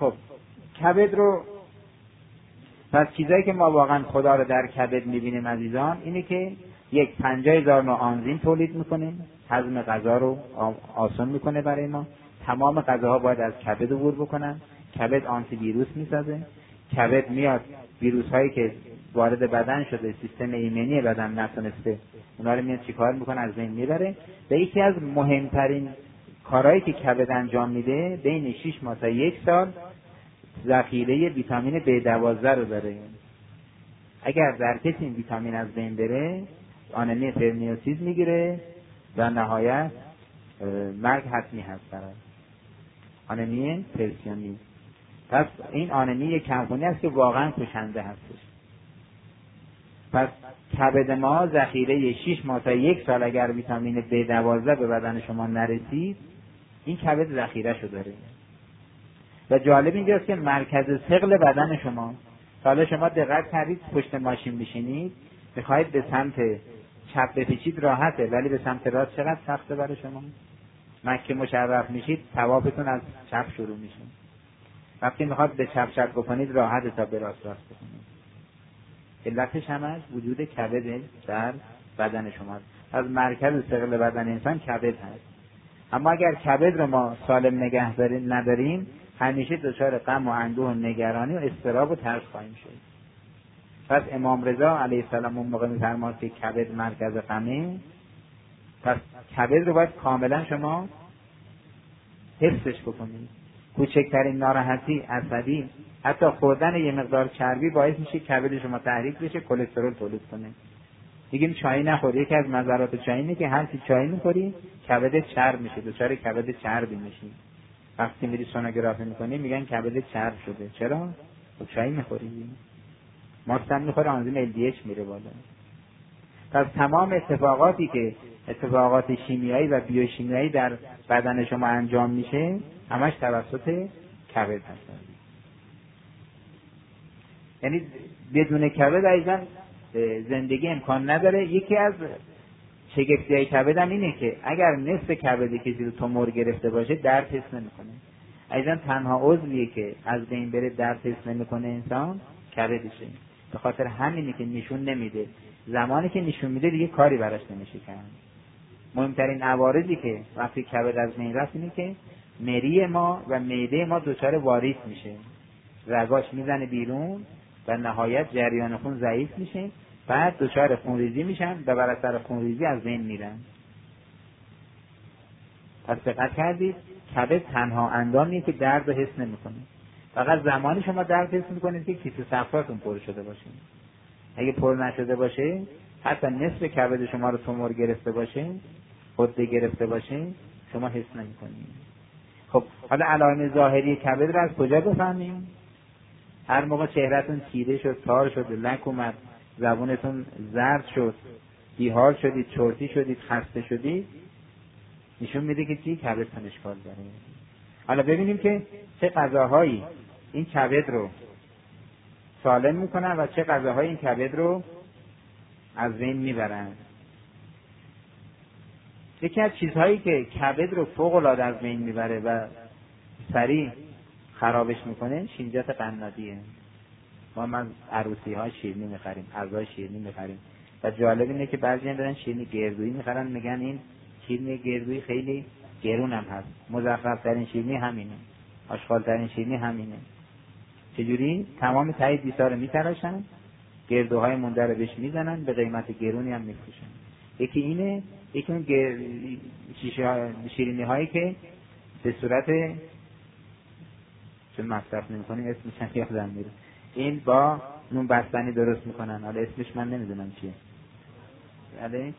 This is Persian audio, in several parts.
خب کبد رو، پس چیزایی که ما واقعا خدا رو در کبد میبینیم عزیزان اینه که 50,000 نوع آنزیم تولید میکنه، هضم غذا رو آسان میکنه برای ما. تمام غذاها باید از کبد عبور بکنن. کبد آنتی ویروس میسازه. کبد میاد ویروس هایی که وارد بدن شده، سیستم ایمنی بدن نتونسته، اونا رو میاد چیکار میکنه؟ از بین میبره. و یکی از مهمترین کارهایی که کبد انجام میده بین 6 ماه تا 1 سال ذخیره ویتامین B12 رو داره. اگر در کسی این ویتامین از بین بره آنمی پرنیوسیس میگیره و نهایت مرگ حتمی هست برای آنمی پرسیونی. پس این آنمی یک کمخونی است که واقعا کشنده هستش. پس کبد ما ذخیره 6 ماه تا 1 سال اگر ویتامین B12 به بدن شما نرسید این کبد ذخیره شو داره. و جالب اینجاست که مرکز ثقل بدن شما، حالا شما دقت کردید پشت ماشین میشینید میخواید به سمت چپ بپیچید راحته، ولی به سمت راست چقدر سخته برای شما؟ مکه مشرف میشید طوافتون از چپ شروع میشه، وقتی میخواد به چپ چپ بکنید راحته تا به راست راست بکنید. علتش همش وجود کبد در بدن شماست. از مرکز ثقل بدن انسان کبد هست. اما اگر کبد رو ما سالم نگه نداریم همیشه دچار غم و اندوه و نگرانی و اضطراب و ترس خواهیم شد. پس امام رضا علیه السلام اون موقع می‌فرماد که کبد مرکز غمه. پس کبد رو باید کاملا شما حفظش بکنید. کوچکترین ناراحتی، عصبی، حتی خوردن یه مقدار چربی باعث میشه کبد شما تحریک بشه، کلسترول تولید کنه. میگیم چای نخوری. یکی از مضرات چای اینه که هر کی چای می‌خوری کبد چرب میشه، دچار کبد چربی میشی. وقتی میری سونوگرافی میکنی میگن کبد چرب شده. چرا؟ خب چای میخوری. ماست هم میخوره، آنزیم LDH میره بالا. پس تمام اتفاقات شیمیایی و بیوشیمیایی در بدن شما انجام میشه همش توسط کبد هست. یعنی بدون کبد عزیزان زندگی امکان نداره. یکی از شگفتی‌های کبد هم اینه که اگر نصف کبد کسی رو تومور گرفته باشه درد حس نمیکنه. عزیزان تنها عضویه که از بین بره درد حس نمیکنه انسان کبدشه. به خاطر همینه که نشون نمیده. زمانی که نشون میده دیگه کاری براش نمیشه کرد. مهمترین عوارضی که وقتی کبد از بین رفت اینه که مری ما و معده ما دچار واریس میشه، رگاش میزنه بیرون و نهایت جریان خون ضعیف میشه، بعد دچار خونریزی میشن و بر اثر خونریزی از بین میرن. پس دقت کردید کبد تنها اندامیه که درد رو حس نمیکنه. فقط زمانی شما درد حس میکنید که کیسه صفراتون پر شده باشه. اگه پر نشده باشه، حتی نصف کبد شما رو تومور گرفته باشه، غده گرفته باشه، شما حس نمیکنید. خب حالا علائم ظاهری کبد رو از کجا بفهمیم؟ هر موقع چهرهتون تیره شد، تار شد، لک اومد، زبونتون زرد شد، بیحال شدید، چرتی شدید، خسته شدید، نشون میده که چی؟ کبدتون اشکال داره. حالا ببینیم که چه غذاهایی این کبد رو سالم میکنن و چه غذاهایی این کبد رو از بین میبرن. یکی از چیزهایی که کبد رو فوق العاده از بین میبره و سریع خرابش میکنه شینجات قنادیه. ما از عروسی ها شیرینی میخریم، اعضای شیرینی میخریم و جالب اینه که بعضی دارن شیرینی گردویی میخرن، میگن این شیرینی گردویی خیلی گرون هم هست. مزخرف ترین شیرینی همینه، آشغال ترین شیرینی همینه. چجوری؟ تمام ته دیسا رو میتراشن، گردوهای مونده رو بهش میزنن، به قیمت گرونی هم میفروشن. یکی اینه، یکی اون شیرینی هایی که به صورت چون مصرف نمی‌کنیم اسمش هم یادم میره، این با نون بستنی درست میکنن، حالا اسمش من نمیدونم چیه. بله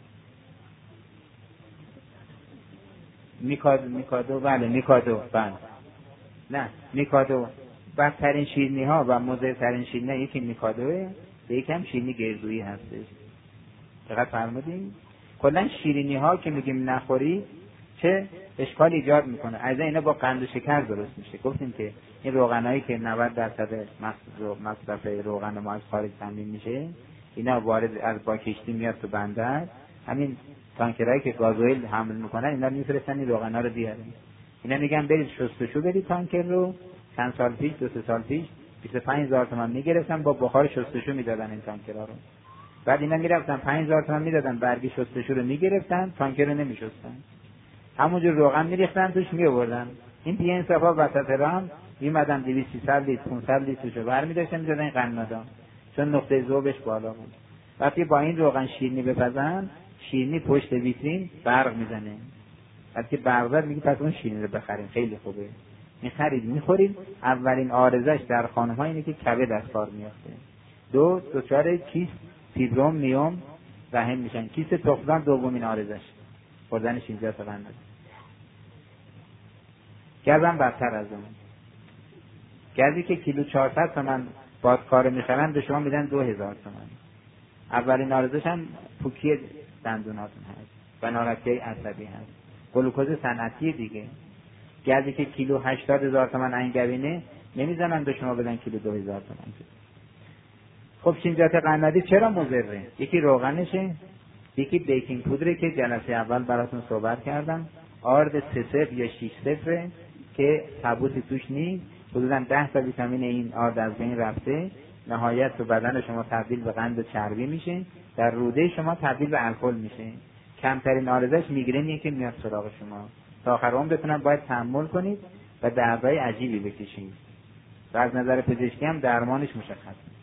میکادو، بله میکادو، بله نه میکادو. بدترین شیرینی ها و مضرترین شیرینی یکی میکادوه، یکم شیرینی گردویی هستش. دقت فرمودین؟ کلا شیرینی ها که میگیم نخوری چه اشکال ایجاد میکنه. از اینا با قند و شکر درست میشه. گفتیم که این روغنایی که 90% مصرف روغن ما از خارج تامین میشه، اینا وارد از با کشتی میاد تو بندر، همین تانکرایی که گازوئیل حمل میکنن اینا میفرستن این روغنا رو بیارن. اینا میگن برید شستشو برید تانکر رو، چند سال پیش، 2-3 سال پیش 25000 تومان میگرفتن، با بخار شستشو میدادن این تانکرها رو. بعد اینا میرفتن 5000 تومان میدادن، برگ شستشو رو میگرفتن، تانکر رو نمیشستن، همونجور روغن میریختن توش میآوردن. این بی انصافا وسط راه میمدن 200-300 لیتر 500 لیترشو برمی‌داشتن میدادن این قنادان، چون نقطه ذوبش بالا بود. وقتی با این روغن شیرینی بپزن، شیرینی پشت ویترین برق میزنه. وقتی برق زد میگه پس اون شیرینی رو بخریم، خیلی خوبه. میخرید میخورید. اولین عارضش در خانم‌ها اینه که کبد از کار میافته. دچار کیست فیبروم میوم رحم میشن. کیست تخمدان دومین عارضش خوردن شینجات قندی. گازم بدتر از اون. گازی که کیلو 400 تومان بادکار میخرن به شما میدن 2000 تومان. اولین عارضش هم پوکی دندوناتون هست و ناراحتی عصبی هست. گلوکوز صنعتی دیگه. گازی که کیلو 80000 تومان انگبینه نمیزنن به شما بدن کیلو 2000 تومان. خب شینجات قندی چرا مضره؟ یکی روغنشه، یکی بیکینگ پودره که جلسه اول براتون صحبت کردم. آرد 3-0 یا 6-0 که ثبوتی توش نیست. حدوداً 10 تا ویتامین این آرد از بین رفته. نهایت تو بدن شما تبدیل به قند و چربی میشه، در روده شما تبدیل به الکل میشه. کمترین عارضش میگرنیه که میاد سراغ شما. تا آخر عمر بتونن باید تحمل کنید و دردهای عجیبی بکشید. و از نظر پزشکی هم درمانش مشخصه.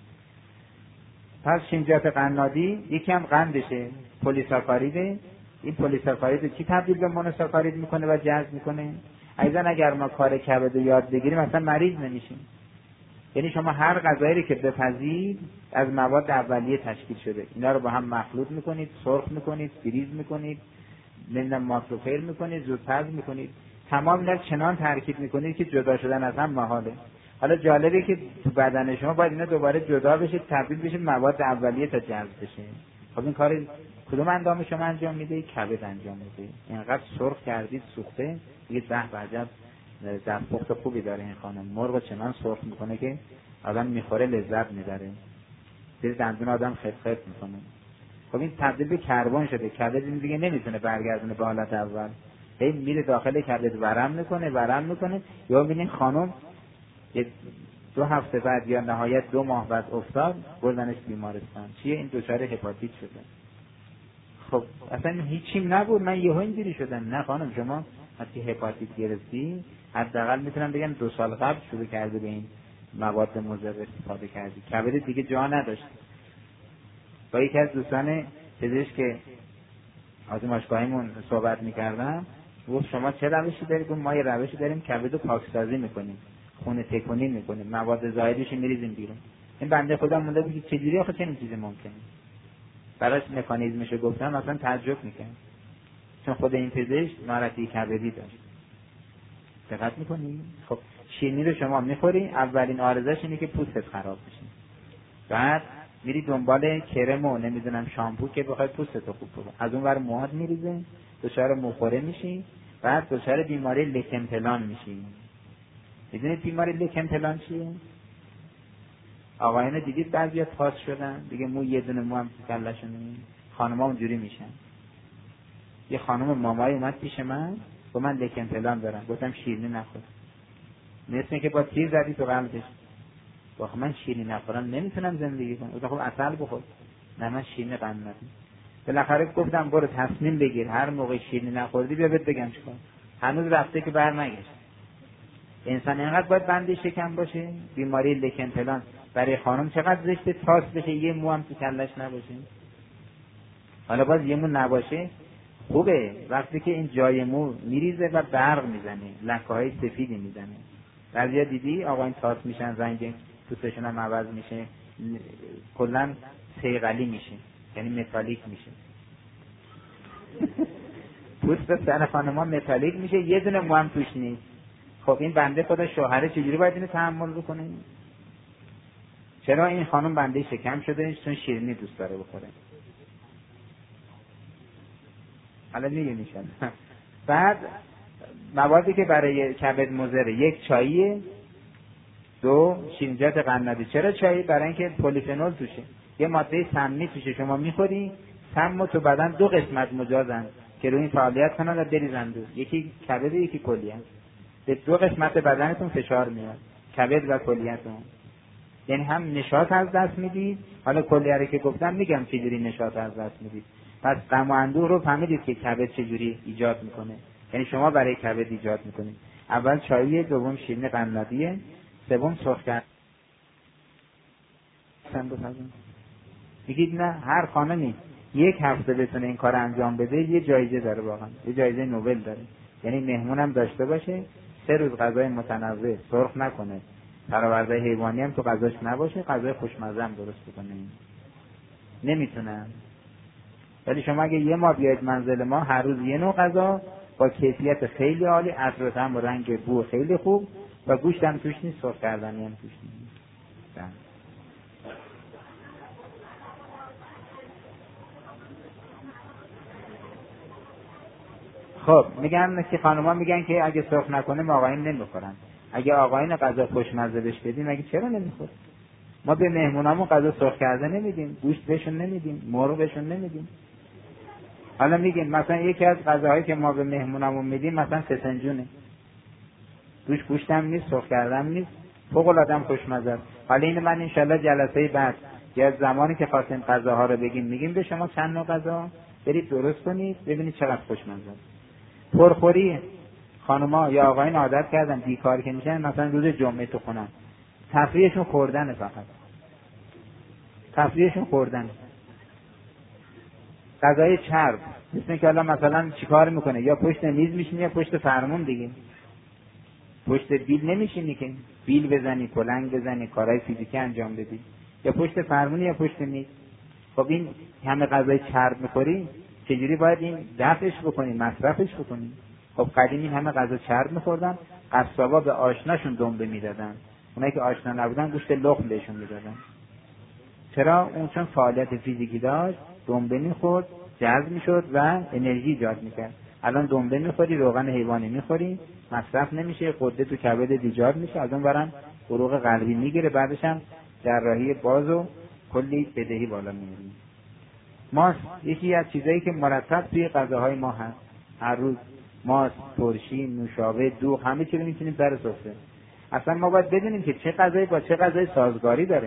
پس شینجات قنادی یکی هم قندشه، پلیساکاریده. این پلیساکارید چی تبدیل به مونوساکارید میکنه و جذب میکنه؟ ایضا اگر ما کار کبد رو یاد بگیریم اصلا مریض نمیشیم. یعنی شما هر غذایی که بپزید از مواد اولیه تشکیل شده، اینا رو با هم مخلوط میکنید، سرخ میکنید، فریز میکنید، نمیدونم ماکروفیر میکنید، زودپز میکنید، تمام اینا چنان ترکیب میکنید که جدا شدن از هم محاله. حالا جالبه که تو بدن شما باید اینا دوباره جدا بشه، تبدیل بشه مواد اولیه تا جذب بشه. خب این کار کدوم اندام شما انجام میده؟ کبد انجام میده. اینقدر سرخ کردید سوخته، دیگه به عجب دستپخت خوبی داره این خانم. مرغ چنان سرخ میکنه که آدم میخوره لذت میبره. دل دندون آدم خط خط میکنه. خب این تبدیل به کربن شده. کبد این دیگه نمیتونه برگردونه به حالت اول. هی میره داخل کبد ورم میکنه. یا ببینین خانم 2 هفته بعد یا نهایت 2 ماه بعد افتاد، بردنش بیمارستان. چیه؟ این دچار هپاتیت شده. خب اصلا هیچیم نبود، من یهو اینجوری شدم. نه خانم، شما وقتی هپاتیت گرفتی حداقل میتونم بگم 2 سال قبل شروع کرده به این مواد مضر استفاده کردی. کبد دیگه جا نداشت. با یکی از دوستان پزشک که آزمایشگاهیمون صحبت میکردم، گفت شما چه روشی دارید؟ گفت ما یه روشی داریم کبد رو پاکسازی میکنیم، خون تکونی میکنیم، مواد زائدش میریزیم بیرون. این بنده خدا مونده بود که چجوری آخه چنین چیزی ممکنه؟ براش مکانیزمشو گفتم اصلا تعجب میکنه، چون خود این پزشک ناراحتی کبدی داشت. دقت میکنی؟ خب شیرینی رو شما میخوری، اولین عارضش اینه که پوستت خراب میشه. بعد میری دنبال کرم و نمیدونم شامپو که بخوای پوستتو خوب کنه، از اون ور موهات میریزه، دچار موخوره میشی، بعد دچار بیماری لکن پلان میشی. میدونید بیماری لکن پلان چیه؟ آقایان دیدید بعضیا تاس شدن دیگه، مو یه دونه مو هم تو کلهشون نمیاد. خانم‌ها اونجوری میشن. یه خانم مامایی اومد پیش من، گفت من لکن پلان دارم. گفتم شیرینی نخور. مثل که با تیر زدی تو قلبش. گفت من شیرینی نخورم نمیتونم زندگی کنم. گفتم خب عسل بخور. نه من شیرینی قند ندارم. بالاخره گفتم برو تصمیم بگیر، هر موقع شیرینی نخوردی بیا بهت بگم چیکار. هنوز رفته که برنگشت. انسان اینقدر باید بندی شکم باشه. بیماری لکن پلان برای خانم چقدر زشته، تاس بشه یه مو هم تو کلش نباشه. حالا باز یه مو نباشه خوبه، وقتی که این جای مو میریزه و برق میزنه، لکه‌های سفیدی میزنه. بعضیا دیدی آقا این تاس میشن، رنگ پوستشون هم عوض میشه، کلا صیقلی میشه، یعنی متالیک میشه. پوست سر خانم‌ها متالیک میشه، یه دونه مو هم توش نیست. خب این بنده خدا شوهره چجوری باید اینو تحمل بکنه؟ چرا این خانم بنده شکم شده؟ چون شیرینی دوست داره بخوره. حالا میگه بعد موادی که برای کبد مضره، 1 چاییه، 2 شینجات قندی. چرا چای؟ برای اینکه پلیفنول توشه، یه ماده سمی توشه. شما میخوری سم تو بدن 2 قسمت مجازن که روی این فعالیت کنن و بریزن دور، یکی کبد یکی کلیه. به دو قسمت بدنتون فشار میاد، کبد و کلیه‌تون. یعنی هم نشاط از دست میدید، حالا کلیه رو که گفتم میگم چجوری نشاط از دست میدید. پس غم و اندوه رو فهمیدید که کبد چجوری ایجاد میکنه، یعنی شما برای کبد ایجاد میکنید. اول چایی، دوم شیرینی قندادیه، سوم سرخ کردن. میگید نه، هر خانمی یک هفته بتونه این کار انجام بده یه جایزه داره، واقعا یه جایزه نوبل داره. یعنی مهمونم داشته باشه، 3 روز غذای متنوع سرخ نکنه، فرآورده حیوانی هم تو غذاش نباشه، غذای خوشمزه هم درست بکنه. نمیتونم. ولی شما اگه یه ماه بیاید منزل ما، هر روز یه نوع غذا با کیفیت خیلی عالی، عطر هم با رنگ بو خیلی خوب و گوشت هم توش نیست، سرخ کردنی هم توش نیست. خب میگن که خانوما میگن که اگه سرخ نکنه ما آقایون نمیخورن. اگه آقایون غذا خوشمزه بهش بدیم مگه چرا نمیخوره؟ ما به مهمونامون غذا سرخ کرده نمیدیم، گوشت بهشون نمیدیم، مرغ بهشون نمیدیم. حالا میگیم مثلا یکی از غذاهایی که ما به مهمونامون میدیم مثلا فسنجونه، توش گوشت هم نیست، سرخ کردن نیست، فوق العاده خوشمزه است. حالا این من انشالله جلسه بعد یا زمانی که خواستیم غذاها رو بگیم میگیم به شما چند نوع غذا برید درست کنید ببینید چقدر خوشمزه است. پرخوری خانوما یا آقایون عادت کردن بیکار که میشن مثلا روز جمعه تو خونن، تفریحشون خوردنه، فقط تفریحشون خوردنه. غذای چرب مثل که الان مثلا چیکار میکنه، یا پشت میز میشینی یا پشت فرمون دیگه، پشت بیل نمیشینی که بیل بزنی، کلنگ بزنی، کارهای فیزیکی انجام بدی، یا پشت فرمون یا پشت میز. خب این همه غذای چرب میخوری، چجوری باید این دفعش بکنی، مصرفش بکنی؟ خب قدیم این همه غذا چرب میخوردن، قصابا به آشناشون دنبه میدادن، اونایی که آشنا نبودن گوشت لخم بهشون میدادن. چرا؟ اون چون فعالیت فیزیکی داشت، دنبه میخورد، جذب میشد و انرژی ایجاد میکرد. الان دنبه میخوری، روغن حیوانی میخوری، مصرف نمیشه، غده تو کبد ایجاد میشه، از اون برن عروق قلبی میگیره، بعدش هم جراحی باز و کلی بدهی بالا میاره. ماست یکی از چیزایی که مرتب توی غذاهای ما هست، هر روز ماست، ترشی، نوشابه، دوغ، همه چی رو میتونیم سر سفره. اصلا ما باید بدونیم که چه غذایی با چه غذای سازگاری داره.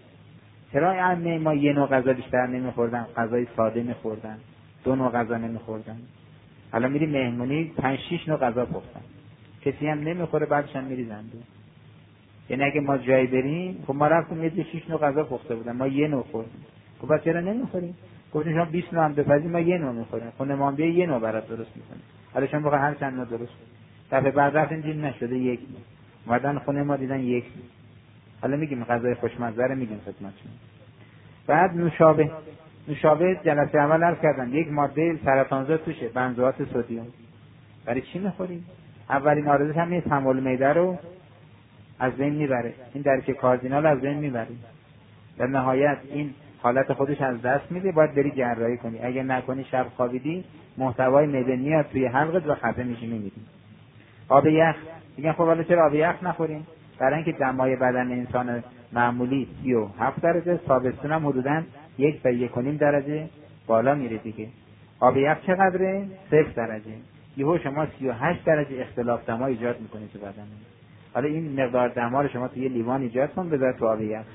چرا عمه ما یه نوع غذا بیشتر نمیخوردن، غذای ساده میخوردن، 2 نوع غذا نمیخوردن؟ حالا میری مهمونی 5-6 نوع غذا پختن، کسی هم نمیخوره، بعدش هم میری زنده. یعنی اگه ما جایی بریم، خب ما رفتیم یه 6 نوع غذا پخته بودن، ما یه نوع خوردیم، خب بعد چرا نمیخوریم؟ گفتیم شما 20 نوع هم بپزید، ما یه نوع میخوریم، خونه ما بیا یه نوع برات درست میکنیم. حالا شما بخوای هر چند نوع درست کنید، دفعه بعد رفتیم دید نشده یک نوع، اومدن خونه ما دیدن یک نوع. حالا میگیم غذای خوشمزه رو میگیم خدمتتون. بعد نوشابه جلسه اول عرض کردم یک ماده سرطانزا توشه، بنزوات سدیم. برای چی میخوریم؟ اولین آرزوش هم تمام معده رو از بین میبره، این درک کاردینال از بین میبره، در نهایت این حالت خودش از دست میده، باید بری جراحی کنی. اگه نکنی شب خوابیدی محتوای معده میاد توی حلقت و خفه میشی میمیری. آب یخ میگن خب حالا چرا آب یخ نخوریم؟ برای اینکه دمای بدن انسان معمولی 37 درجه، تابستون هم حدوداً 1 تا 1.5 درجه بالا میره دیگه. آب یخ چقدره؟ 0 درجه. یهو شما 38 درجه اختلاف دما ایجاد میکنید تو بدن. حالا این مقدار دما رو شما توی یه لیوان ایجاد کن، بذار تو آب یخ.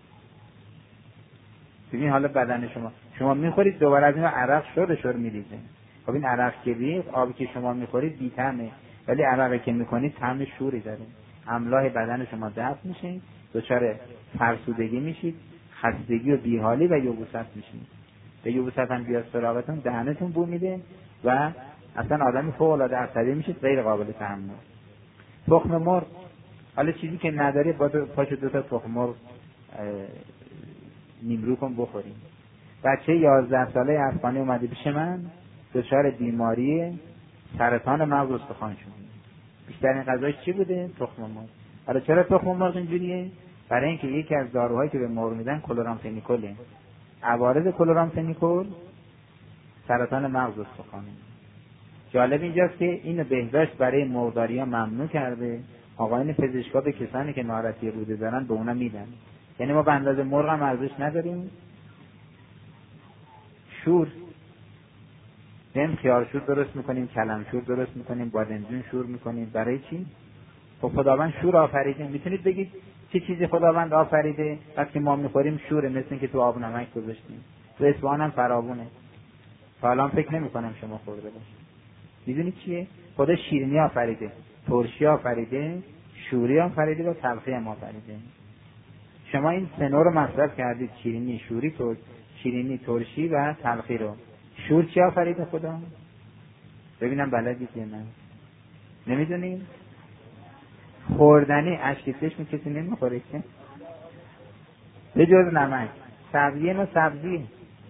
ببین حالا بدن شما میخورید، دوباره از این عرق شور میریزه. خب این عرق که ریخت، آبی که شما میخورید بی‌طعمه، ولی عرقی که میکنید طعم شوری داره. املاح بدن شما دفع میشه، دچار فرسودگی میشید، خستگی و بیحالی و یبوست میشید. به یبوست هم بیاد سراغتون، دهنتون بو میده و اصلا آدمی فوق العاده عصبی میشید، غیر قابل تحمل. تخم مرغ، حالا چیزی که نداری با پاشو 2 تا تخم مرغ نیمرو کن بخوریم. بچه 11 ساله افغانی اومده پیش من، دچار بیماری سرطان مغز استخوان شد. بیشترین غذاش چی بوده؟ تخم مرغ. حالا چرا تخم مرغ اینجوریه؟ برای اینکه یکی از داروهایی که به مرغ میدن کلورامفنیکوله. عوارض کلورامفنیکول سرطان مغز استخوانه. جالب اینجاست که اینو بهداشت برای مرغداریا ممنوع کرده. آقایان پزشکا به کسانی که ناراحتی روده دارن به اونا میدن. یعنی ما به اندازه مرغ هم ارزش نداریم. شور خیار شور درست میکنیم، کلم شور درست میکنیم، بادمجون شور میکنیم. برای چی؟ خب خداوند شور آفریده. میتونید بگید چه چیزی خداوند آفریده؟ وقتی ما میخوریم شوره، مثل اینکه تو آب نمک گذاشتیم. تو اصفهان هم فراوونه. حالا فکر نمی‌کنم شما خورده باشید. میدونید چیه؟ خدا شیرینی آفریده، ترشی آفریده، شوری آفریده و تلخی هم آفریده. شما این سه نوع رو مصرف کردید، شیرینی، شوری، شیرینی، ترشی و تلخی رو. شور چی آفریده خدا؟ ببینم بلدید یا نه؟ نمیدونید؟ خوردنی، اشک چشم کسی نمیخوره که؟ به جز نمک. سبزی نوع سبزی.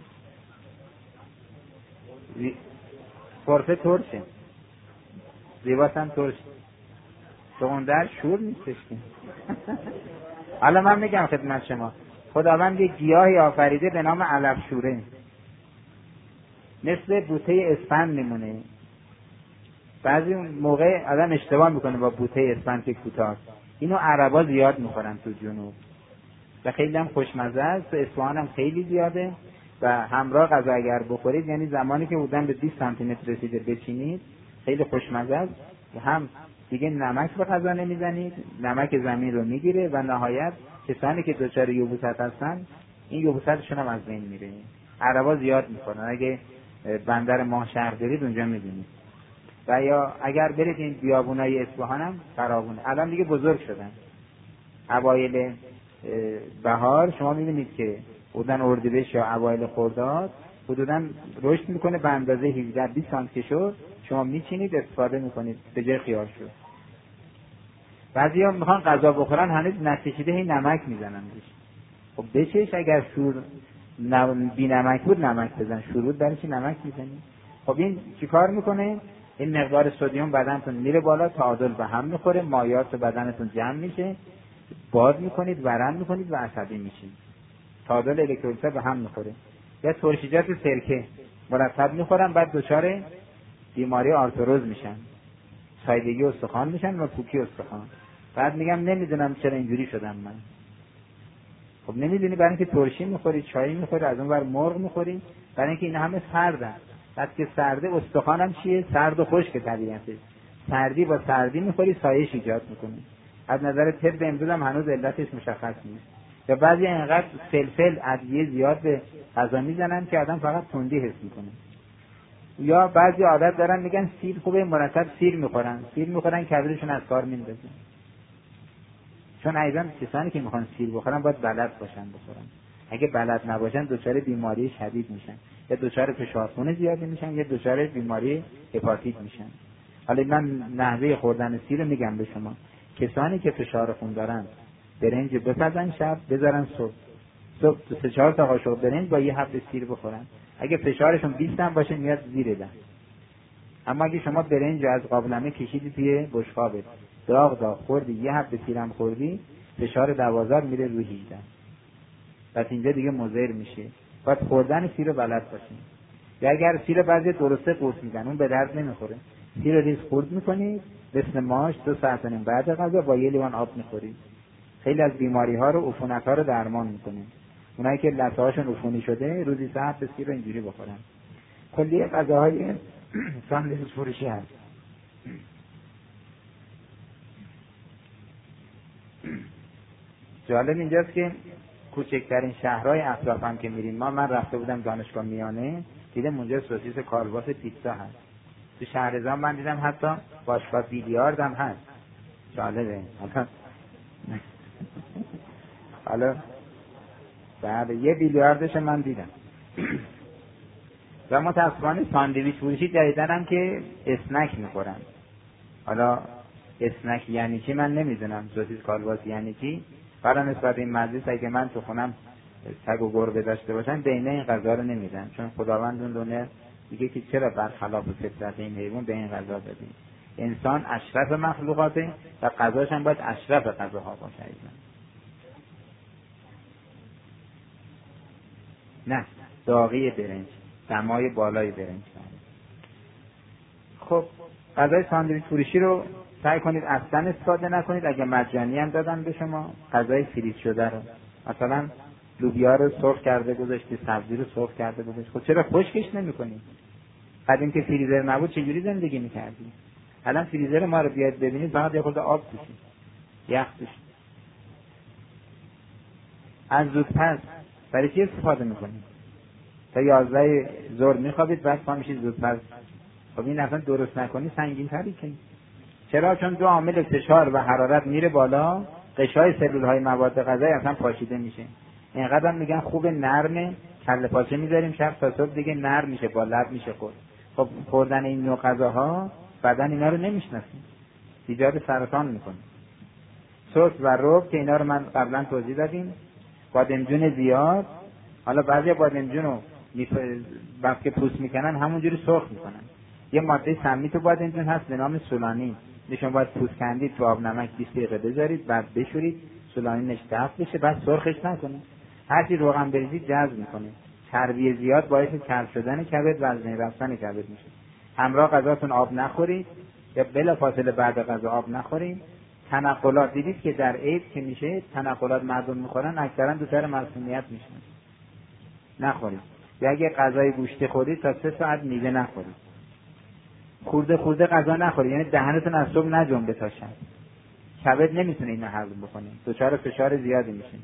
سرفه ترشه، زیباست هم ترش، چغندر شور نیستش که. حالا من میگم خدمت شما، خداوند یک گیاهی آفریده به نام علف شوره، مثل بوته اسفند میمونه. بعضی موقع آدم اشتباه میکنه با بوته اسفند که کوتاه. اینو عربا زیاد میخورن تو جنوب و خیلی هم خوشمزه است. تو اصفهان هم خیلی زیاده و همراه غذا اگر بخورید، یعنی زمانی که بودن به 20 سانتی متر رسیده بچینید، خیلی خوشمزه است. هم دیگه نمک به غذا نمیزنید، نمک زمین رو میگیره و نهایت کسانی که دچار یبوست هستن، این یبوستشون هم از بین میره. عربا زیاد میخورن. اگه بندر ماه شهر برید اونجا میبینید. و یا اگر برید این بیابونای اصفهان هم فراوونه. الان دیگه بزرگ شدن. اوایل بهار شما میبینید که بودن اردیبهشت یا اوایل خرداد حدوداً رشد میکنه به اندازه 17-20 سانتی شد. شما میچینید استفاده میکنید به جای خیار شد. بعضیا میخوان غذا بخورن هنوز نچشیده هی نمک میزنن روش. خب بچش، اگر شور بی نمک بود نمک بزن، شور بود برای چی نمک میزنی؟ خب این چیکار میکنه؟ این مقدار سدیم بدنتون میره بالا، تعادل به هم میخوره، مایعات بدنتون جمع میشه، باز میکنید، ورم میکنید و عصبی میشید. تعادل الکترولیت‌ها به هم میخوره. یا ترشیجات سرکه مرتب میخورن، بعد دچار بیماری آرتروز میشن، سایدگی استخوان میشن و پوکی استخوان. بعد میگم نمیدونم چرا اینجوری شدم من. خب نمیدونی، برای اینکه ترشی میخوری، چای میخوری، از اون ور مرغ میخوری، برای اینکه این همه سردن. بعد که سرده استخوانم چیه؟ سرد و خشک طبیعته. سردی با سردی میخوری سایش ایجاد میکنی. از نظر طب امروز هم هنوز علتش مشخص نیست. یا بعضی اینقدر فلفل ادویه زیاد به غذا میزنن که آدم فقط تندی حس میکنه. یا بعضی عادت دارن میگن سیر خوبه، مرتب سیر میخورن کبدشون از کار میندازه. چون ایضا کسانی که میخوان سیر بخورن باید بلد باشن بخورن. اگه بلد نباشن دچار بیماری شدید میشن، یا دچار فشار خون زیادی میشن، یا دچار بیماری هپاتیت میشن. حالا من نحوه خوردن سیر میگم به شما. کسانی که فشار خون دارن برنج بپزن شب بذارن صبح 3-4 تا قاشق برنج با یه هفته سیر بخورن. اگه فشارشون 20 هم باشه میاد زیر 10. اما اگه شما برنج از قابلمه کشیدی توی بشقابت، داغ خوردی، یه هفته سیرم خوردی، فشار 12 میره روی 18. پس اینجا دیگه مضر میشه. باید خوردن سیر رو بلد باشین. یا اگر سیر بعضی درسته قورت میدن، اون به درد نمیخوره. سیر ریز خورد میکنید، مثل ماش 2 ساعت بعد غذا با یه لیوان آب میخورید. خیلی از بیماری ها رو، عفونت ها رو درمان میکنه. اونایی که لثه هاشون عفونی شده روزی 3 هفته سیر رو اینجوری بخورن. کلی غذاهای ساندویچ فروشی هست. جالب اینجاست که کوچکترین شهرهای اطراف هم که میریم من رفته بودم دانشگاه میانه، دیدم اونجا سوسیس کالباس پیتزا هست. تو شهرزان من دیدم حتی باشگاه بیلیارد هم هست. جالبه. حالا بعد یه بیلیاردش من دیدم. و متاسفانه ساندویچ فروشی جدیدن هم که اسنک میخورن. حالا اسنک یعنی چی من نمیدونم، سوسیس کالباس یعنی چی. برای نسبت این مجلس اگه من تو خونم سگ و گربه داشته باشن بین این غذا رو نمیدن، چون خداوند اون دونه میگه که چرا برخلاف فطرت این حیوان به این غذا بدین. انسان اشرف مخلوقاته و غذاش هم باید اشرف غذاها باشه. نه داغی برنج، دمای بالای برنج. خب غذای ساندویچ فروشی رو سعی کنید اصلا استفاده نکنید. اگه مجانی هم دادن به شما غذای فریز شده رو، مثلا لوبیا رو سرخ کرده گذاشتی، سبزی رو سرخ کرده گذاشتی، خب چرا خشکش نمی‌کنی؟ قدیم که فریزر نبود چجوری زندگی می‌کردی؟ الان فریزر ما رو بیاد ببینید فقط یه خورده آب توشید، یخ توشید. از زودپس برای چی استفاده میکنید؟ تا 11 ظهر میخوابید بعد پا میشید زودپس. خب این اصلا درست نکنی سنگین تری کنید. چرا؟ چون دو عامل فشار و حرارت میره بالا، قشای سلول های مواد غذایی اصلا پاشیده میشه. اینقدر میگن خوب نرمه، کله پاچه میذاریم شب تا صبح دیگه نرم میشه، با لب میشه خورد. خب خوردن این نوع غذاها بدن اینا رو نمیشناسه، ایجاد سرطان میکنه. سرخ و رب که اینا رو من قبلا توضیح دادیم. بادمجون زیاد، حالا بعضی بادمجون رو وقتی که پوست میکنن همونجوری سرخ میکنن. یه ماده سمی تو بادمجون هست به نام سولانین. شما باید پوست کندید تو آب نمک 20 دقیقه بذارید، بعد بشورید سولانینش دفع بشه، بعد سرخش نکنید. هرچی روغن بریزید جذب میکنه. چربی زیاد باعث کر شدن کبد و از بین رفتن کبد میشه. همراه غذاتون آب نخورید یا بلافاصله بعد غذا آب نخورید. تنقلات دیدید که در عید که میشه تنقلات مردم میخورن اکثرا دچار مسمومیت میشن. نخورید. یا اگه غذای گوشتی خورید تا 3 ساعت میوه نخورید. خورده غذا نخورید، یعنی دهنتون از صبح نجنبه تا شب. کبد نمیتونه اینو هضم بکنه، دچار فشار زیادی میشه.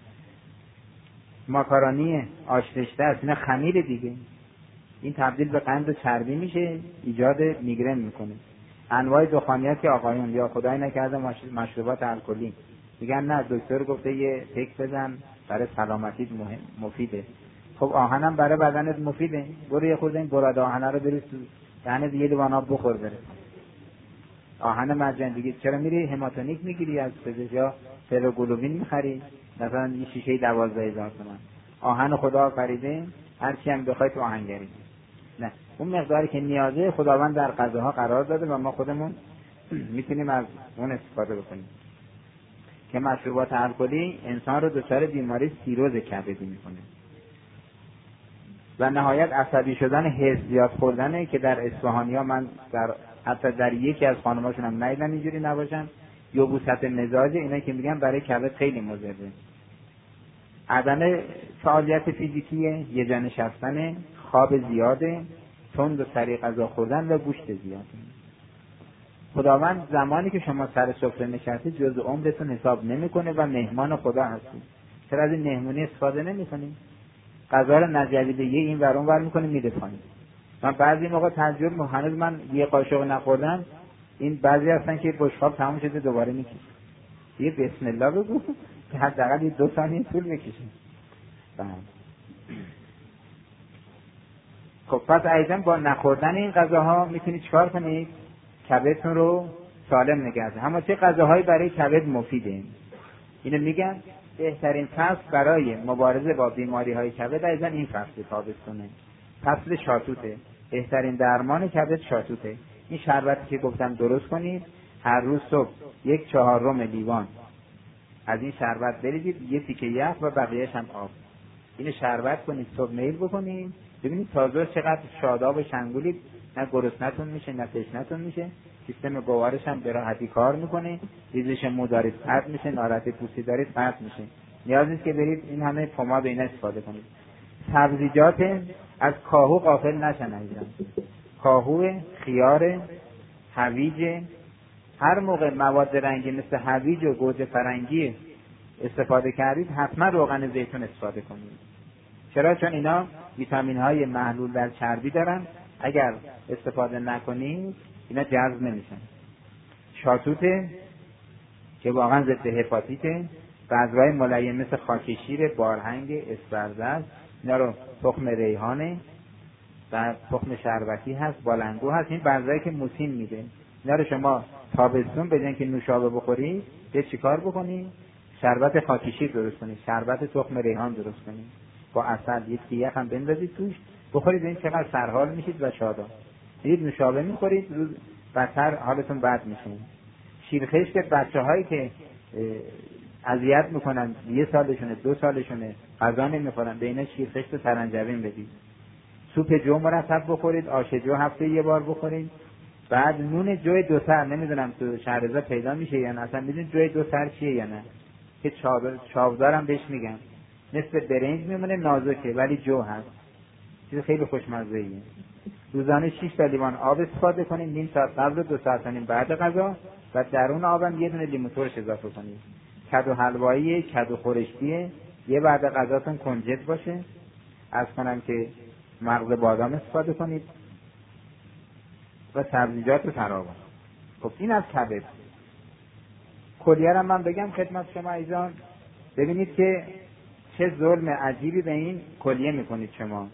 ماکارونی آشرشته است، اینا خمیر دیگه، این تبدیل به قند و چربی میشه، ایجاد میگرن میکنه. انواع دخانیات که آقایون یا خدای نکرده مشروبات الکلی میگن نه دکتر گفته یه تک بزن برای سلامتیت مفیده. خب آهنم برای بدنت مفیده، برو یه خورده این براد آهنه رو بریز تو دهنت، یه لیوان آب بخور بره. آهن مرجان دیگه چرا میری هماتونیک میگیری از پزشک یا فروگلوبین میخری مثلا یه شیشه 12,000 تومان. آهن خدا آفریده، هر چی هم بخوای تو آهنگری. نه، اون مقداری که نیازه خداوند در غذاها قرار داده و ما خودمون میتونیم از اون استفاده بکنیم. که مشروبات الکلی انسان رو دچار بیماری سیروز کبدی میکنه. و نهایت عصبی شدن حس زیاد خوردنه که در اصفهانی‌ها من حتی در یکی از خانماشون هم ندیدم اینجوری نباشن. یبوست مزاج اینا که میگن برای کبد خیلی مضره. عدم فعالیت فیزیکیه، یه جا نشستن، خواب زیاده، تند و سریع غذا خوردن و گوشت زیاده. خداوند زمانی که شما سر سفره نشستید جز عمرتون حساب نمیکنه و مهمان خدا هستید. چرا از این مهمونی استفاده نمیکنید؟ غذا رو نجویده یه این ور اون ور میکنه میره پایین. من بعضی موقع تعجب هنوز من یه قاشق نخوردم، این بعضی هستن که بشقاب تموم شده دوباره میکشه. یه بسم الله بگو که حداقل 2 ثانیه طول میکشه. خب پس ایضا با نخوردن این غذاها میتونید چیکار کنید؟ کبدتون رو سالم نگه دارید. اما چه غذاهایی برای کبد مفیده؟ اینو میگن بهترین فصل برای مبارزه با بیماری های کبد ایضا این فصل تابستونه. فصل شاتوته. بهترین درمان کبد شاتوته. این شربتی که گفتم درست کنید، هر روز صبح 1/4 لیوان از این شربت بریزید، یه تیکه یخ و بقیه‌اش هم آب. اینو شربت کنید، صبح میل بکنید، ببینید تازه چقدر شاداب و شنگولید، نه گرسنه‌تون میشه نه تشنه‌تون میشه. سیستم گوارش هم به راحتی کار میکنه، ریزش مو دارید پرت میشه، ناراحتی پوستی دارید پرت میشه. نیاز نیست که برید این همه پماد اینا استفاده کنید. سبزیجات از کاهو غافل نشن عزیزان. کاهو، خیار، هویج، هر موقع مواد رنگی مثل هویج و گوجه فرنگی استفاده کردید حتما روغن زیتون استفاده کنید. چرا؟ چون اینا ویتامین های محلول در چربی دارن، اگر استفاده نکنید اینا جذب نمیشن. شاتوته که واقعا ضد هپاتیته، بذرهای ملایم مثل خاکشیر، بارهنگ، اسپرزه، اینا رو تخم ریحانه و تخم شربتی هست، بالنگو هست، این بذرهایی که موسین میده. اینا رو شما تابستون بدون که نوشابه بخورید، یه چیکار بکنید؟ شربت خاکشیر درست کنید، شربت تخم ریحان درست کنید، با عسل یک یخ هم بندازید توش، بخورید، این چقدر سرحال میشید و شاداب. یه نوشابه میخورید، روز بدتر حالتون بد میشه. شیرخشت بچه‌هایی که اذیت میکنن 1 سالشونه 2 سالشونه غذا نمیخورن، به اینا شیرخشت و سرنجبین بدید. سوپ جو مرتب بخورید، آش جو هفته 1 بار بخورید. بعد نون جو 2 سر، نمیدونم تو شهرزاد پیدا میشه یا نه، اصلا میدونید جو 2 سر چیه یا نه؟ که چاودارم بهش میگن، نصف برنج میمونه نازکه ولی جو هست، چیز خیلی خوشمزه‌ایه. روزانه 6 تا لیوان آب استفاده کنید، نیم ساعت قبل و 2 ساعت و نیم بعد غذا، و درون آبم یه دونه لیمو ترش اضافه کنید. کدو حلوایی، کدو خورشتی، یه بعد غذاتون کنجد باشه. عرض کنم که مغز بادام استفاده کنید و سبزیجات فراوان. خب این از کبد. کلیه را من بگم خدمت شما عزیزان، ببینید که چه ظلم عجیبی به این کلیه میکنید شما.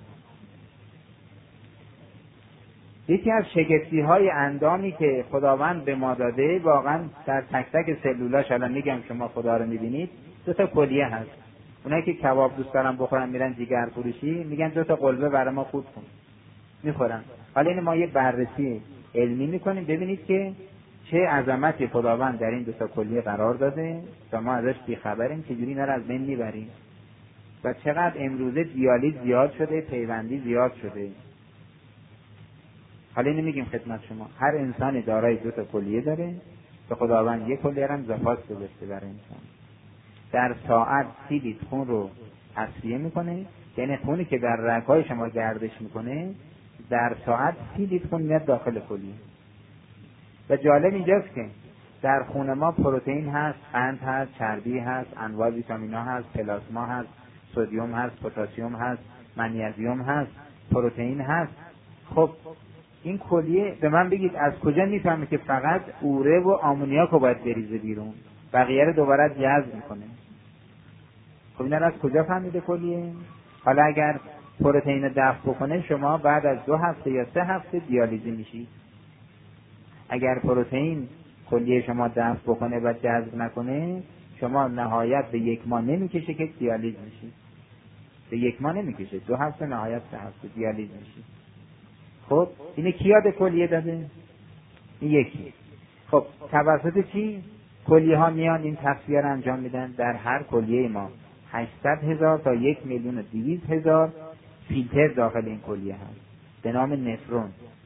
یکی از شگفتی‌های اندامی که خداوند به ما داده، واقعا در تک تک سلولاش، الان میگم شما خدا رو میبینید، 2 تا کلیه هست. اونایی که کباب دوست دارن بخورن میرن جگر فروشی، میگن 2 تا قلبه برای ما خورد کن، میخورن. حالا این ما یه بررسی علمی میکنیم ببینید که چه عظمتی خداوند در این 2 تا کلیه قرار داده و ما ازش بی‌خبریم، چجوری اینا رو از بین میبریم و چقدر امروزه دیالیز زیاد شده، پیوندی زیاد شده. حالا اینو میگیم خدمت شما، هر انسانی دارای 2 تا کلیه داره که خداوند یک کلیه هم زفاس گذاشته برای انسان. در ساعت 30 لیتر خون رو تصفیه میکنه، یعنی خونی که در رگ‌های شما گردش میکنه در ساعت 30 لیتر خون میاد داخل کلیه. و جالب اینجاست که در خون ما پروتئین هست، قند هست، چربی هست، انواع ویتامین‌ها هست، پلاسما هست، سدیم هست، پتاسیم هست، منیزیم هست، پروتئین هست. خب این کلیه به من بگید از کجا میفهمه که فقط اوره و آمونیاک رو باید بریزه بیرون، بقیه رو دوباره جذب میکنه؟ خب اینا رو از کجا فهمیده کلیه؟ حالا اگر پروتئین دفع بکنه شما بعد از 2 هفته یا 3 هفته دیالیزی میشید. اگر پروتئین کلیه شما دفع بکنه و جذب نکنه، شما نهایت به 1 ماه نمیکشه که دیالیز میشید. به 1 ماه نمیکشه، 2 هفته نهایت 3 هفته دیالیز میشید. خب اینه کی یاد کلیه داده؟ این یکی. خب توسط چی کلیه ها میان این تصفیه رو انجام میدن؟ در هر کلیه ما 800,000 تا 1,200,000 فیلتر داخل این کلیه هست به نام نفرون.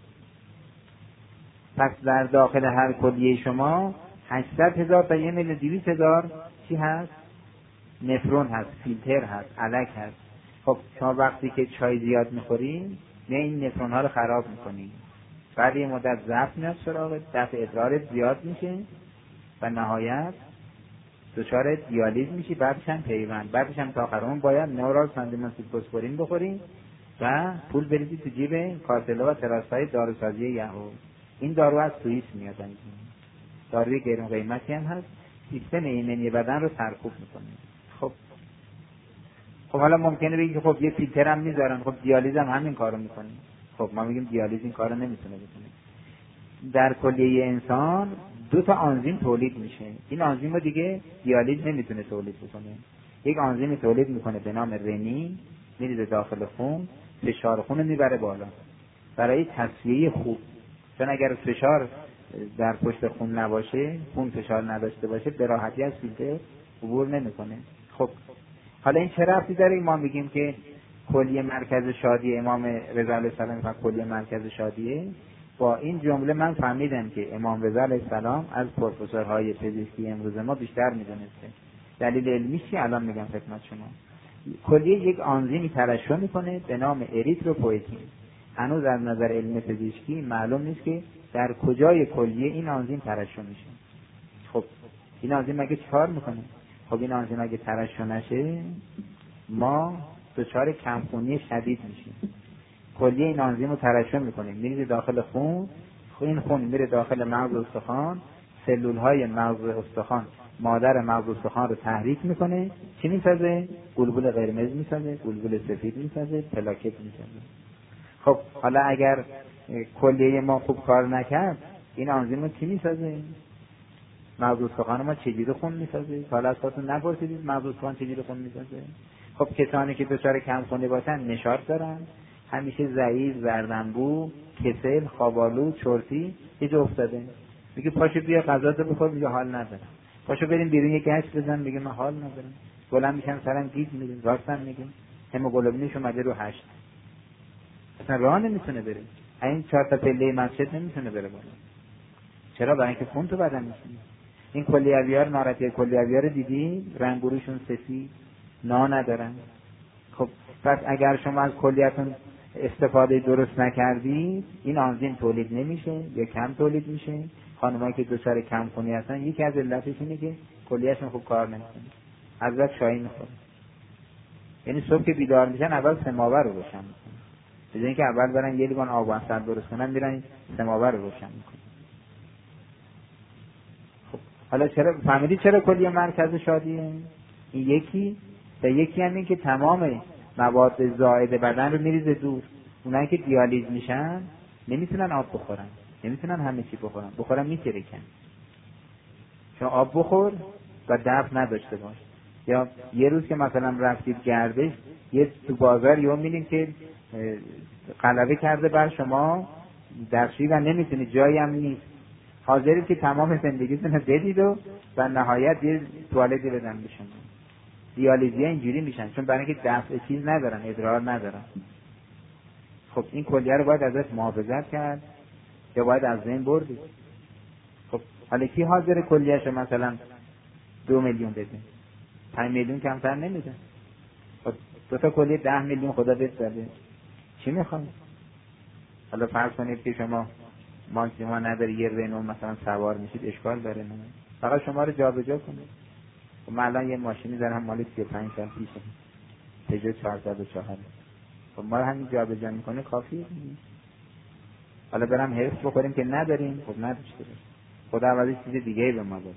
پس در داخل هر کلیه شما 800,000 تا 1,200,000 چی هست؟ نفرون هست، فیلتر هست، علک هست. خب شما وقتی که چای زیاد میخورین نه این نفرون ها رو خراب میکنی، بعد یه مدت ضعف میاد سراغت، دفع ادرارت زیاد میشه و نهایت دچار دیالیز میشی، بعدش هم پیوند، بعدش هم تا آخرون باید نورال ساندیماسیلفوسفورین بخورین و پول بریزی تو جیب کارتلا و تراستای داروسازی یهو. این دارو از سوئیس میاد، داروی گرون قیمتی هم هست، سیستم ایمنی بدن رو سرکوب میکنه. خب حالا ممکنه بگی که خب یه فیلتر هم میذارن، خب دیالیز هم همین کارو میکنه. خب ما میگیم دیالیز این کارو نمیتونه بکنه. در کلیه انسان 2 تا آنزیم تولید میشه، این آنزیم رو دیگه دیالیز نمیتونه تولید بکنه. یک آنزیمی تولید میکنه به نام رنین، میریزه داخل خون، فشار خون رو میبره بالا برای تصفیه خوب. چون اگر فشار در پشت خون نباشه، خون فشار نداشته باشه، به راحتی از فیلتر عبور نمیکنه. خب حالا این چه ربطی داره؟ ما میگیم که کلیه مرکز شادی امام رضا علیه السلام و کلیه مرکز شادیه. با این جمله من فهمیدم که امام رضا علیه السلام از پروفسورهای پزشکی امروز ما بیشتر میدونسته. دلیل علمیش چی الان میگم خدمت شما. کلیه یک آنزیمی ترشح میکنه به نام اریتروپوئتین. هنوز از نظر علم پزشکی معلوم نیست که در کجای کلیه این آنزیم ترشح میشه. خب این آنزیم مگه چیکار میکنه؟ خب این آنزیم اگه ترشح نشه ما دچار کمخونی شدید میشیم. کلیه این آنزیم رو ترشح میکنیم، میره داخل خون، این خون میره داخل مغز استخوان، سلول های مغز استخوان مادر مغز استخوان رو تحریک میکنه. چی میسازه؟ بلبل قرمز میسازه، بلبل سفید میسازه، پلاکت میسازه. خب حالا اگر کلیه ما خوب کار نکرد این آنزیم رو چی میسازه؟ مغز استخوان ما چجوری خون میسازه؟ حالا از خودتون نپرسیدید مغز استخوان چجوری خون میسازه؟ خب کسانی که دچار کم خونی باشن نشاط دارن، همیشه ضعیف، زردنبو، کسل، خوابالو، چرتی، یه جا افتاده. میگه پاشو بیا غذا بخور، میگه حال ندارم. پاشو بریم بیرون یه گشت بزن، میگه من حال ندارم. بلند میشن سرم گیج میگه، راستم میگه هموگلوبینش اومده رو 8. اصلا راه نمیتونه بره. این 4 تا پله مسجد نمیتونه بره بالا. چرا؟ برای اینکه خون تو بدن میشینه. این کلیویار، نارتی کلیویار دیدی رنگوروشون سفید، نا ندارن. خب پس اگر شما از کلیتون استفاده درست نکردید این آنزیم تولید نمیشه یا کم تولید میشه. خانمایی که دچار کم خونی هستن یکی از علتش اینه که کلیهشون خوب کار نمیکنه، از وقت چای میخوره. یعنی صبح که بیدار میشن اول سماور رو روشن میکنن، به جای اینکه اول برن یه لیوان آب و عسل درست کنن میرن سماور رو روشن میکنن. خب حالا چرا فهمیدی چرا کلیه مرکز شادیه؟ این یکی و یکی هم این که تمام مواد زائد بدن رو میریزه دور. اونایی که دیالیز میشن نمیتونن آب بخورن، نمیتونن همه چی بخورن میترکن. چون آب بخور و دفع نداشته باش. یا یه روز که مثلا رفتید گردش یه تو بازار یهو میبینیم که غلبه کرده بر شما دستشویی و نمیتونید، جایی هم نیست، حاضرید که تمام زندگیتون رو بدید و نهایت یه توالتی بدن به شما. دیالیزی ها اینجوری میشن چون برای اینکه دفع چیز ندارن، ادرار ندارن. خب این کلیه رو باید ازش محافظت کرد یا باید از بین بردید. خب حالا کی حاضر کلیه‌شو مثلا 2 میلیون بده؟ 5 میلیون کمتر نمیده. خب 2 تا کلیه 10 میلیون خدا بهت داده، چی میخوای؟ حالا فرض کنید که شما ماکسیما نداری یه رنو مثلا سوار میشید، اشکال داره نه؟ فقط شما رو جابجا کنه. خب من الان یه ماشینی دارم مال 35 سال پیشه، پژو 404. خب ما رو همین جابجا میکنه کافیه. حالا برم حفظ بخوریم که نداریم، خب نداشته باش، خدا عوضی چیز دیگه به ما داده.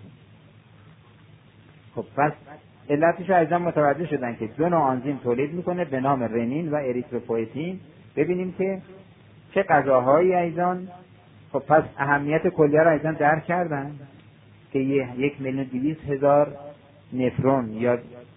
خب پس علتش رو از متوجه شدن که 2 نوع آنزیم تولید میکنه به نام رنین و اریتروپویتین. ببینیم که چه غذاهایی ایضاً. خب پس اهمیت کلیه رو ایضاً درک کردن که 1,200,000 نفرون یا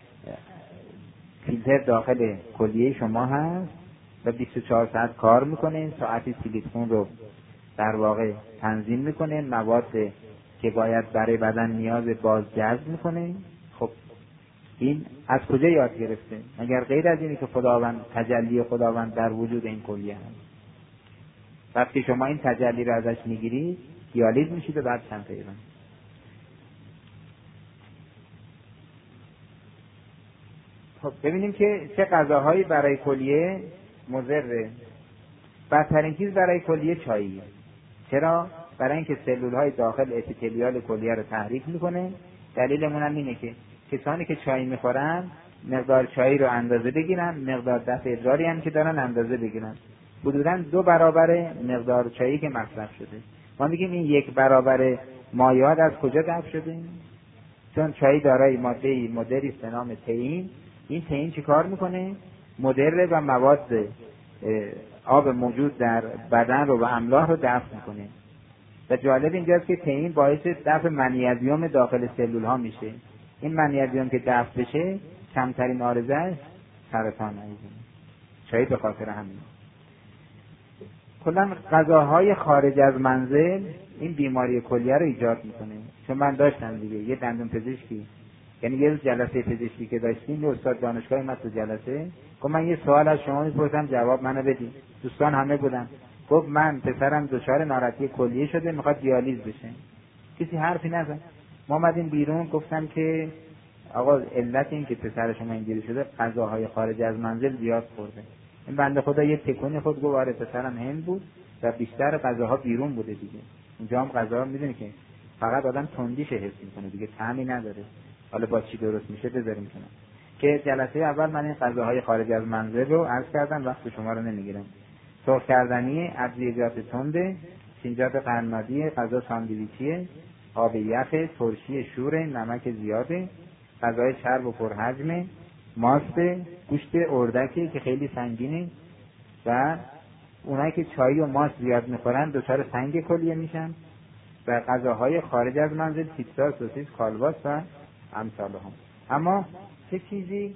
فیلتر داخل کلیه شما هست و 24 ساعت کار میکنه، ساعتی سیلیت خون رو در واقع تنظیم میکنه، مواد که باید برای بدن نیاز باز جذب میکنه. خب این از کجا یاد گرفته؟ مگر غیر از اینی که خداوند تجلی خداوند در وجود این کلیه هست. وقتی شما این تجلی رو ازش میگیرید دیالیز میشید و بعد چند پیران. خب ببینیم که چه غذاهایی برای کلیه مضره. بدترین چیز برای کلیه چاییه. چرا؟ برای اینکه سلولهای داخل اپیتلیال کلیه رو تحریک میکنه. دلیلمون هم اینه که کسانی که چای میخورن مقدار چایی رو اندازه بگیرن، مقدار دفع ادراری هم که دارن اندازه بگیرن. حدوداً 2 برابر مقدار چایی که مصرف شده. ما میگیم این 1 برابر مایعات از کجا دفع شده؟ چون چای دارای ماده مضری است به نام تئین. این تئین چیکار میکنه؟ مضر و مواد آب موجود در بدن رو و املاح رو دفع میکنه. و جالب اینجاست که تئین باعث دفع منیزیم داخل سلول ها میشه. این منیزیم که دفع بشه کمترین عارضه سرطان ایضاً. چای به خاطر همین. کلاً غذاهای خارج از منزل این بیماری کلیه رو ایجاد میکنه. چون من داشتم دیگه یه دندون پزشکی، یعنی یه روز جلسه پزشکی که داشتیم، یه استاد دانشگاه اومد تو جلسه، گفت من یه سوال از شما میپرسم جواب منو بدید. دوستان همه بودن. گفت من پسرم دچار ناراحتی کلیه شده میخواد دیالیز بشه. کسی حرفی نزد. ما اومدیم بیرون گفتم که آقا علت این که پسر شما اینجوری شده غذاهای خارج از منزل زیاد خورده. این بنده خدا یه تکونی خود گفت آره پسرم هند بود و بیشتر غذاها بیرون بوده دیگه. اینجا هم غذا میدونی که فقط آدم تندیش حس میکنه دیگه، طعمی نداره. حالا با چی درست میشه بذاریم کنم. که جلسه اول من این غذاهای خارج از منزل رو عرض کردم، وقت شما رو نمیگیرم. سرخ کردنی، ادویه‌جات تنده، سینجات قرنادی، غذا ساندویچیه، آب یخ، ترشی شور، نمک زیاده، غذای چرب و پرحجمه، ماست، گوشت اردکی که خیلی سنگینه و اونایی که چای و ماست زیاد میخورن دچار سنگ کلیه میشن و غذاهای خارج از منزل پیتزا، سوسیس، کالباس و امثال هم. اما چه چیزی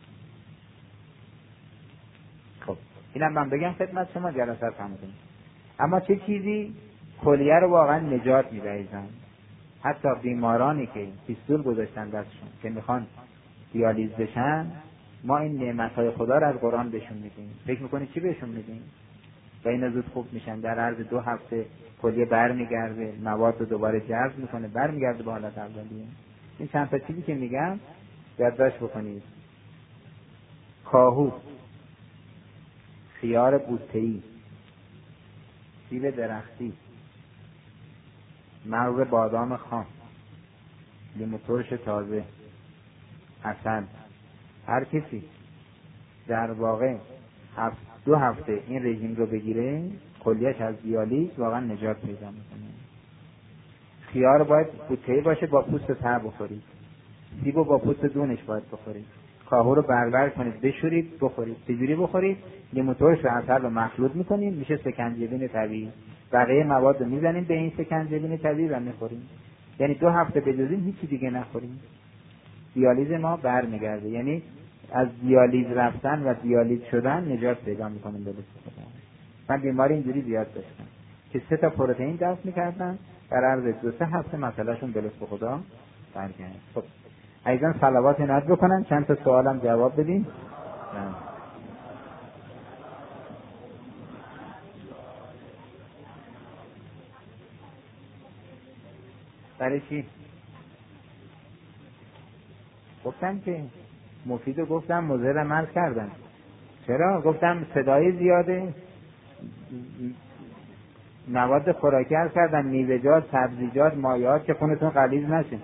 خب اینم من بگم خدمت شما جلسه تموم کنیم. اما چه چیزی کلیه رو واقعا نجات میده ایزن؟ حتی بیمارانی که پیستول گذاشتن دستشون که میخوان دیالیز بشن، ما این نعمتهای خدا رو از قرآن بهشون میدیم. فکر میکنید چی بهشون میدیم؟ و اینا زود خوب میشن. در عرض 2 هفته کلیه برمیگرده، مواد رو دوباره جذب میکنه، برمیگرده به حالت اولیه. این چند تا چیزی که میگم یادداشت بکنید. کاهو، خیار بوته‌ای، سیب درختی، مغز بادام خام، لیمو ترش تازه، عسل. هر کسی در واقع 2 هفته این رژیم رو بگیره، کلیش از دیالیز واقعا نجات پیدا میکنه. خیار باید بوته‌ای باشه، با پوست ته بخورید. سیبو با پوست دونش باید بخورید. کاهو رو بربر کنید، بشورید، بخورید. چجوری بخورید؟ لیمو ترش و عسل رو مخلوط میکنید، میشه سکنجبین طبیعی. بقیه مواد رو میزنیم به این سکنجبین طبیعی و میخوریم. یعنی 2 هفته بجزیم هیچی دیگه نخوریم. دیالیز ما برمیگرده. یعنی از دیالیز رفتن و دیالیز شدن نجات پیدا میکنیم به لطف خدا. من بیماری اینجوری زیاد داشتم که 3 تا پروتئین دست میکردن، در عرض 2-3 هفته مسئلهشون به لطف خدا برگشت. خب عزیزان صلوات عنایت بکنن، چند تا سوالم جواب بدین. برای چی؟ گفتم که مفیدو گفتم، مضر عمل کردن. چرا؟ گفتم صدای زیاده، مواد خوراکی عرض کردن، میوه‌جات، سبزیجات، مایعات که خونتون غلیظ نشه.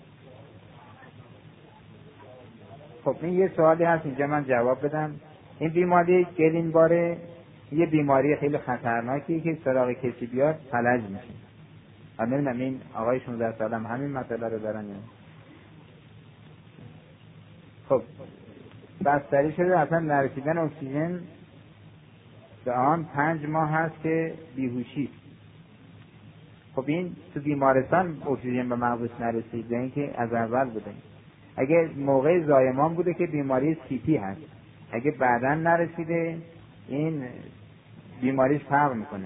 خب این یه سوالی هست اینجا من جواب بدم. این بیماری گلینباره یه بیماری خیلی خطرناکیه که سراغ کسی بیاد فلج میشه. من نمیدونم این آقای 16 سالم همین مسئله رو دارن یا نه. خب بستری شده، اصلا نرسیدن اکسیژن به آن 5 ماه هست که بیهوشی. خب این تو بیمارستان اکسیژن به مغزش نرسید، اینکه از اول بوده. اگه موقع زایمان بوده که بیماری CP هست، اگه بعداً نرسیده این بیماریش فرق میکنه.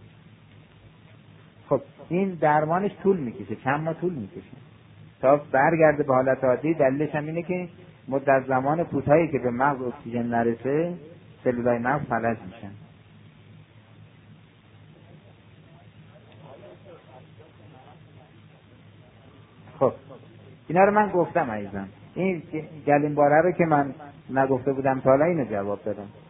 خب این درمانش طول میکشه، چند ماه طول میکشه تا برگرده به حالت عادی. دلیلش هم اینه که مدت زمان کوتاهی که به مغز اکسیژن نرسه سلولای مغز فلج میشن. خب اینا رو من گفتم عزیزم. این گلینباره رو که من نگفته بودم تا حالا اینو جواب دادم.